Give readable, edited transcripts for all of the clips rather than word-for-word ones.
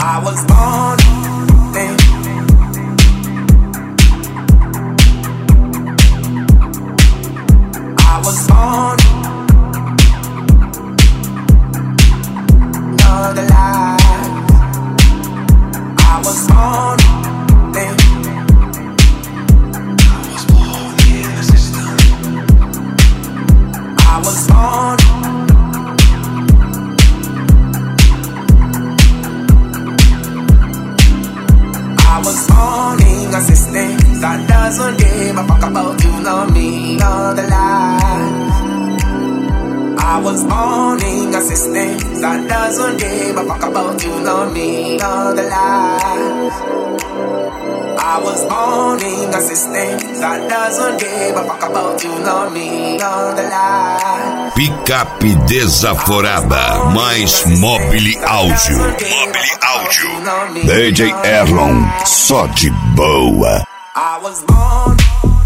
I was born then. I was born. No, the lie. I was born then. I was born in the system. I was born. I was born in a system that doesn't give a fuck about you, nor me, nor the lies. I was born in a system that doesn't give a fuck about you, nor me, nor the lies. I was born in a system that doesn't give a fuck about you, nor me, nor the lies. Picape desaforada, mais Mobile Áudio. Mobile Áudio. DJ Erlon, só de boa. I was born.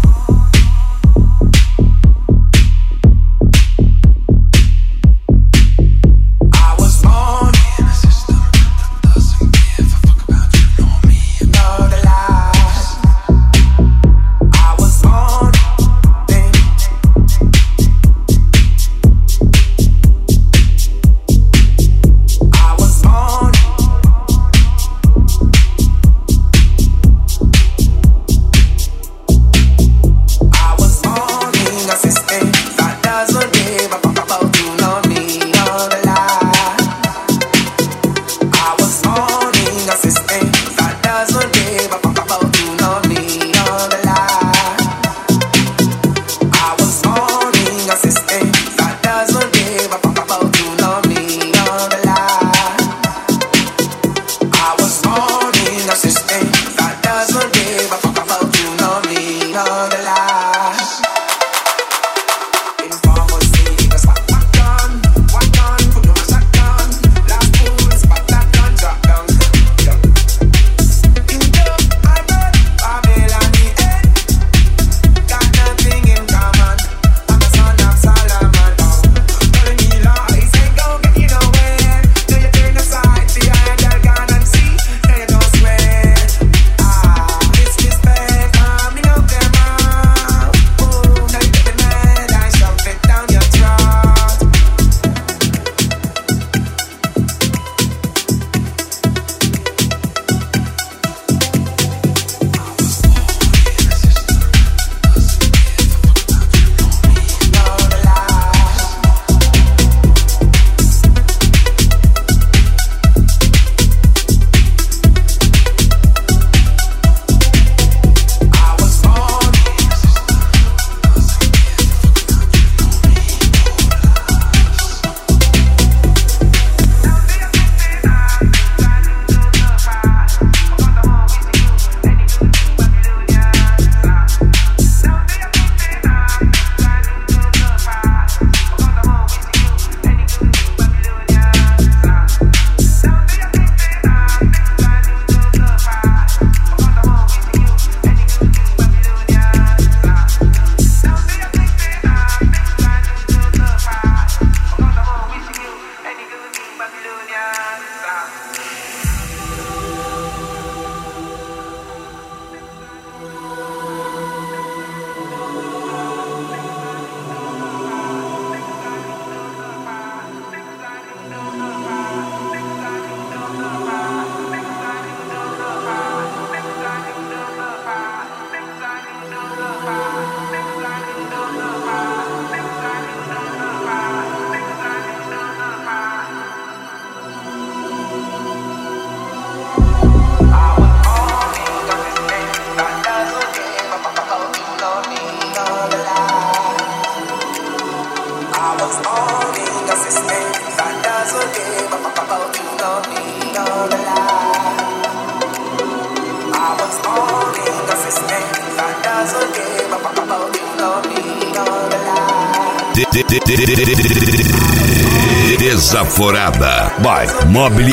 Desaforada by Mobile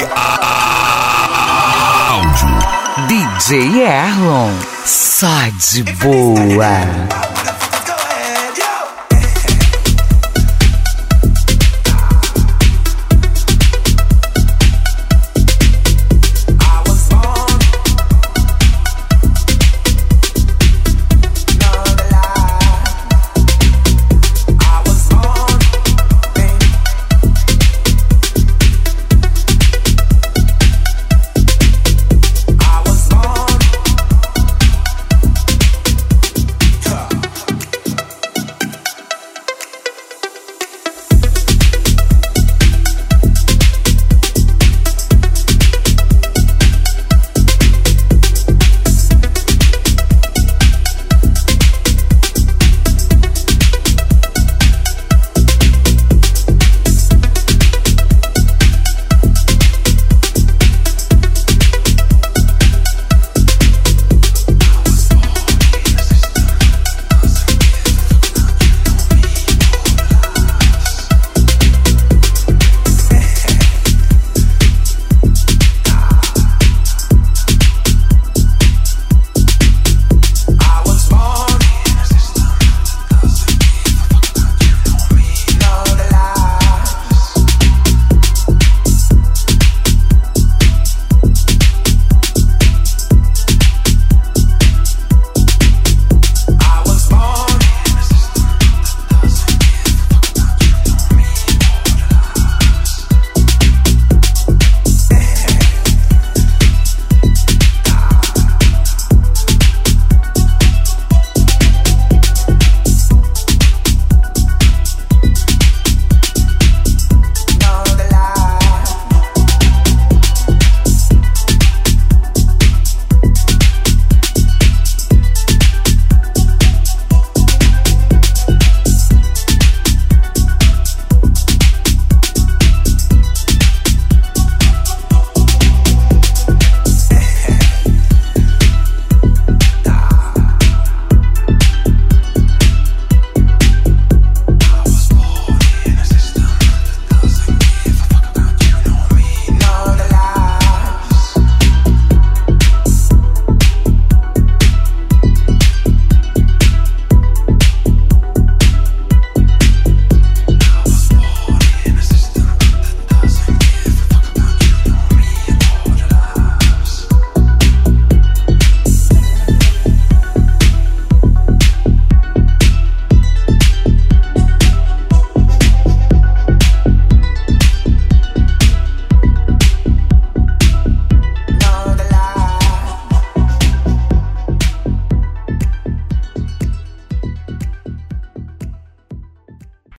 Áudio. DJ Erlon, só de boa.